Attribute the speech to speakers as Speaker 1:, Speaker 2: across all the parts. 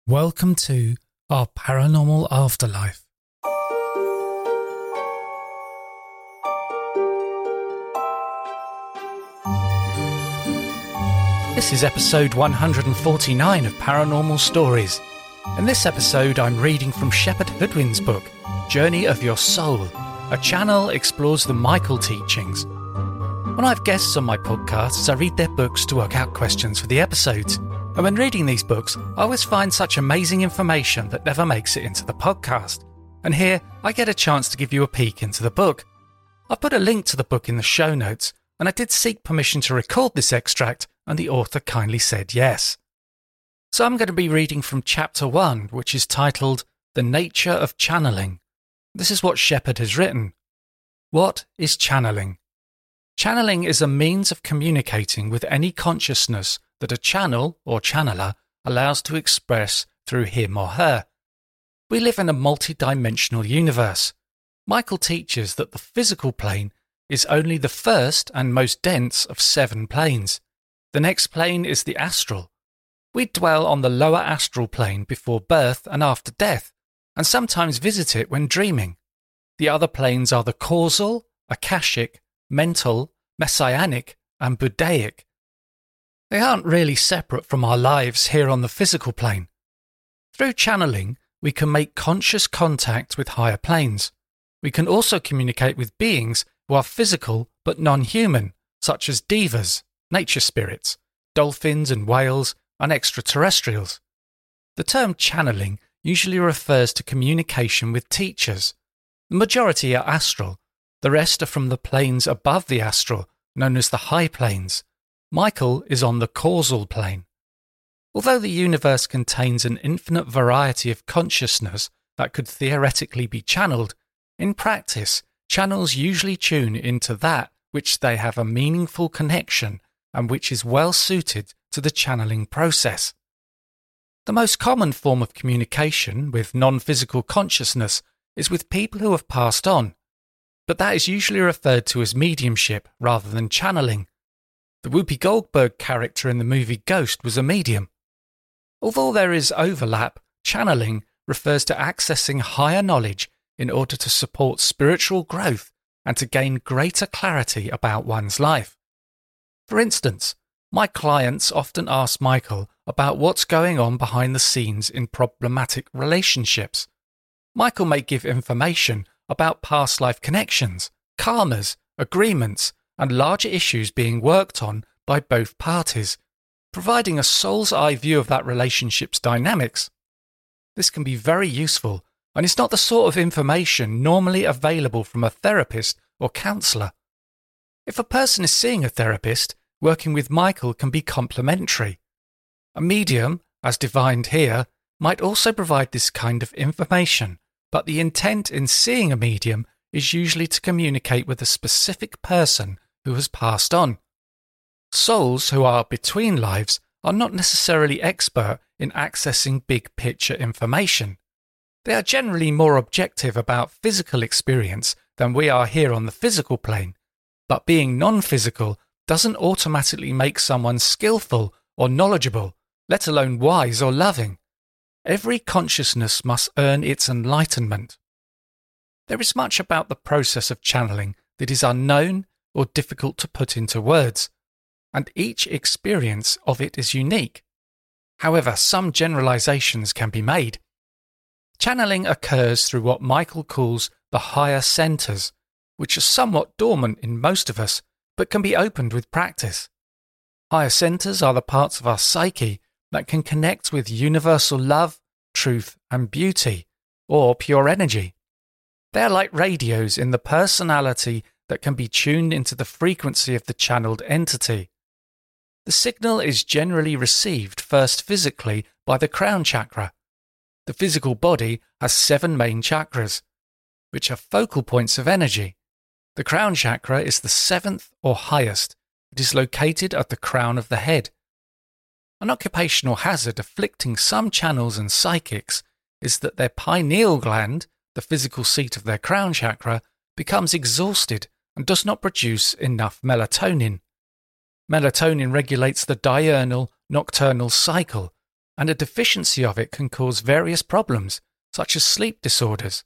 Speaker 1: Welcome to our paranormal afterlife. This is episode 149 of Paranormal Stories. In this episode, I'm reading from Shepard Hoodwin's book, Journey of Your Soul. A channel explores the Michael teachings. When I have guests on my podcasts, I read their books to work out questions for the episodes. And when reading these books, I always find such amazing information that never makes it into the podcast. And here, I get a chance to give you a peek into the book. I put a link to the book in the show notes, and I did seek permission to record this extract, and the author kindly said yes. So I'm going to be reading from Chapter 1, which is titled The Nature of Channeling. This is what Shepard has written. What is channeling? Channeling is a means of communicating with any consciousness that a channel or channeler allows to express through him or her. We live in a multi-dimensional universe. Michael teaches that the physical plane is only the first and most dense of 7 planes. The next plane is the astral. We dwell on the lower astral plane before birth and after death, and sometimes visit it when dreaming. The other planes are the causal, akashic, mental, messianic, and Buddhaic. They aren't really separate from our lives here on the physical plane. Through channeling, we can make conscious contact with higher planes. We can also communicate with beings who are physical but non-human, such as devas, nature spirits, dolphins and whales, and extraterrestrials. The term channeling usually refers to communication with teachers. The majority are astral. The rest are from the planes above the astral, known as the high planes. Michael is on the causal plane. Although the universe contains an infinite variety of consciousness that could theoretically be channeled, in practice, channels usually tune into that which they have a meaningful connection and which is well suited to the channeling process. The most common form of communication with non-physical consciousness is with people who have passed on, but that is usually referred to as mediumship rather than channeling. The Whoopi Goldberg character in the movie Ghost was a medium. Although there is overlap, channeling refers to accessing higher knowledge in order to support spiritual growth and to gain greater clarity about one's life. For instance, my clients often ask Michael about what's going on behind the scenes in problematic relationships. Michael may give information about past life connections, karmas, agreements, and larger issues being worked on by both parties, providing a soul's eye view of that relationship's dynamics. This can be very useful, and is not the sort of information normally available from a therapist or counsellor. If a person is seeing a therapist, working with Michael can be complementary. A medium, as defined here, might also provide this kind of information, but the intent in seeing a medium is usually to communicate with a specific person who has passed on. Souls who are between lives are not necessarily expert in accessing big-picture information. They are generally more objective about physical experience than we are here on the physical plane, but being non-physical doesn't automatically make someone skillful or knowledgeable, let alone wise or loving. Every consciousness must earn its enlightenment. There is much about the process of channeling that is unknown or difficult to put into words, and each experience of it is unique. However, some generalizations can be made. Channeling occurs through what Michael calls the higher centers, which are somewhat dormant in most of us, but can be opened with practice. Higher centers are the parts of our psyche that can connect with universal love, truth, and beauty, or pure energy. They are like radios in the personality that can be tuned into the frequency of the channeled entity. The signal is generally received first physically by the crown chakra. The physical body has 7 main chakras, which are focal points of energy. The crown chakra is the 7th or highest. It is located at the crown of the head. An occupational hazard afflicting some channels and psychics is that their pineal gland, the physical seat of their crown chakra, becomes exhausted and does not produce enough melatonin. Melatonin regulates the diurnal nocturnal cycle, and a deficiency of it can cause various problems, such as sleep disorders.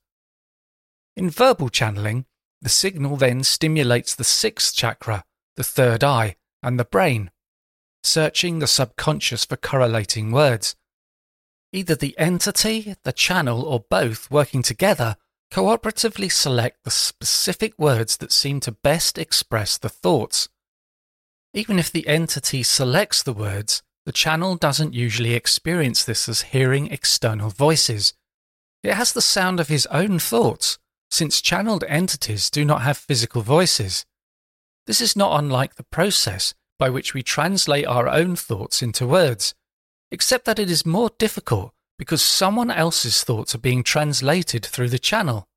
Speaker 1: In verbal channeling, the signal then stimulates the sixth chakra, the third eye, and the brain, searching the subconscious for correlating words. Either the entity, the channel, or both working together cooperatively select the specific words that seem to best express the thoughts. Even if the entity selects the words, the channel doesn't usually experience this as hearing external voices. It has the sound of his own thoughts, since channeled entities do not have physical voices. This is not unlike the process by which we translate our own thoughts into words, except that it is more difficult because someone else's thoughts are being translated through the channel.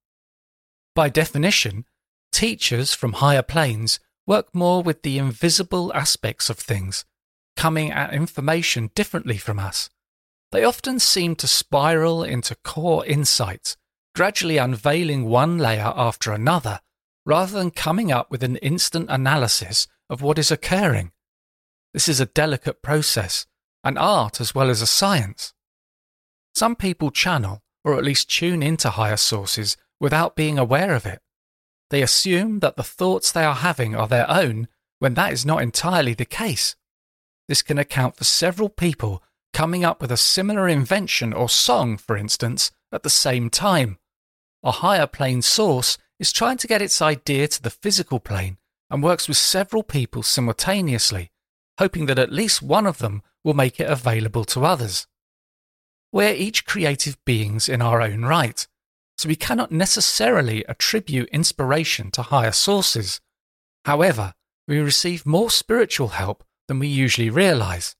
Speaker 1: By definition, teachers from higher planes work more with the invisible aspects of things, coming at information differently from us. They often seem to spiral into core insights, gradually unveiling one layer after another, rather than coming up with an instant analysis of what is occurring. This is a delicate process, an art as well as a science. Some people channel, or at least tune into higher sources, without being aware of it. They assume that the thoughts they are having are their own, when that is not entirely the case. This can account for several people coming up with a similar invention or song, for instance, at the same time. A higher plane source is trying to get its idea to the physical plane and works with several people simultaneously, hoping that at least one of them will make it available to others. We're each creative beings in our own right, so we cannot necessarily attribute inspiration to higher sources. However, we receive more spiritual help than we usually realize.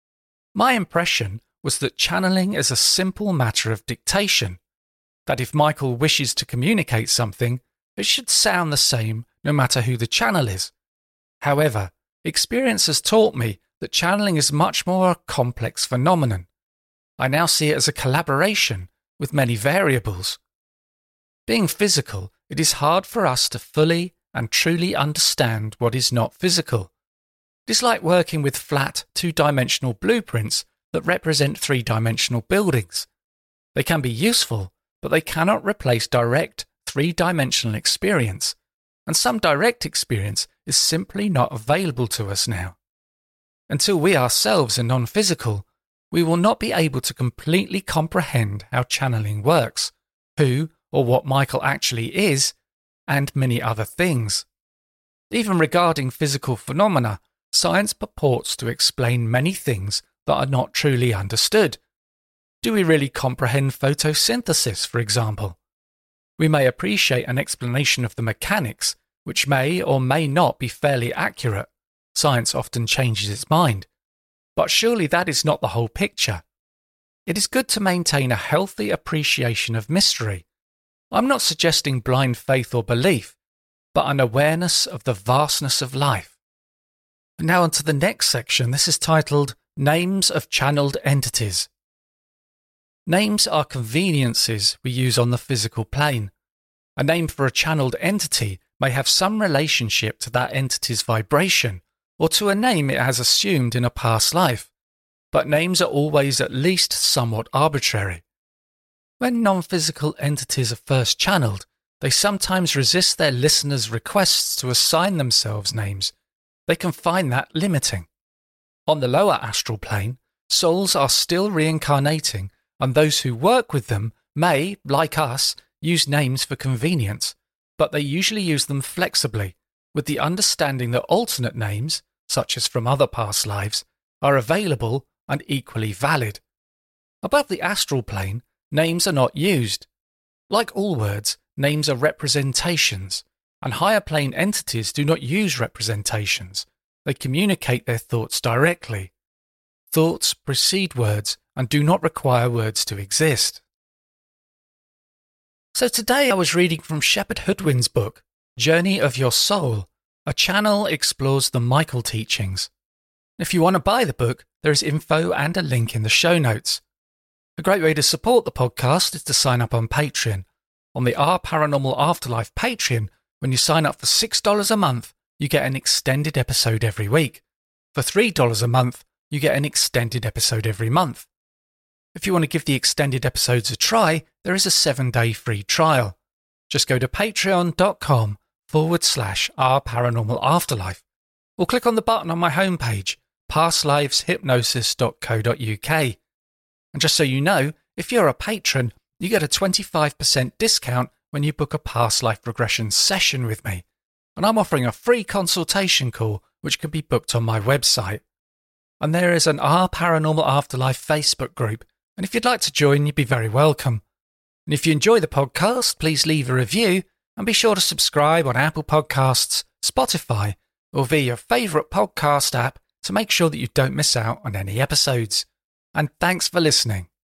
Speaker 1: My impression was that channeling is a simple matter of dictation, that if Michael wishes to communicate something, it should sound the same no matter who the channel is. However, experience has taught me that channeling is much more a complex phenomenon. I now see it as a collaboration with many variables. Being physical, it is hard for us to fully and truly understand what is not physical. It is like working with flat, two-dimensional blueprints that represent three-dimensional buildings. They can be useful, but they cannot replace direct, three-dimensional experience, and some direct experience is simply not available to us now. Until we ourselves are non-physical, we will not be able to completely comprehend how channeling works, who or what Michael actually is, and many other things. Even regarding physical phenomena, science purports to explain many things that are not truly understood. Do we really comprehend photosynthesis, for example? We may appreciate an explanation of the mechanics, which may or may not be fairly accurate. Science often changes its mind. But surely that is not the whole picture. It is good to maintain a healthy appreciation of mystery. I'm not suggesting blind faith or belief, but an awareness of the vastness of life. And now on to the next section. This is titled Names of Channeled Entities. Names are conveniences we use on the physical plane. A name for a channeled entity may have some relationship to that entity's vibration, or to a name it has assumed in a past life, but names are always at least somewhat arbitrary. When non-physical entities are first channeled, they sometimes resist their listeners' requests to assign themselves names. They can find that limiting. On the lower astral plane, souls are still reincarnating, and those who work with them may, like us, use names for convenience, but they usually use them flexibly, with the understanding that alternate names, such as from other past lives, are available and equally valid. Above the astral plane, names are not used. Like all words, names are representations, and higher plane entities do not use representations. They communicate their thoughts directly. Thoughts precede words and do not require words to exist. So today I was reading from Shepherd Hoodwin's book, Journey of Your Soul. A channel explores the Michael teachings. If you want to buy the book, there is info and a link in the show notes. A great way to support the podcast is to sign up on Patreon. On the Our Paranormal Afterlife Patreon, when you sign up for $6 a month, you get an extended episode every week. For $3 a month, you get an extended episode every month. If you want to give the extended episodes a try, there is a 7-day free trial. Just go to patreon.com/Our Paranormal Afterlife, or click on the button on my homepage, pastliveshypnosis.co.uk. And just so you know, if you're a patron, you get a 25% discount when you book a past life regression session with me. And I'm offering a free consultation call, which can be booked on my website. And there is an Our Paranormal Afterlife Facebook group, and if you'd like to join, you'd be very welcome. And if you enjoy the podcast, please leave a review and be sure to subscribe on Apple Podcasts, Spotify, or via your favourite podcast app to make sure that you don't miss out on any episodes. And thanks for listening.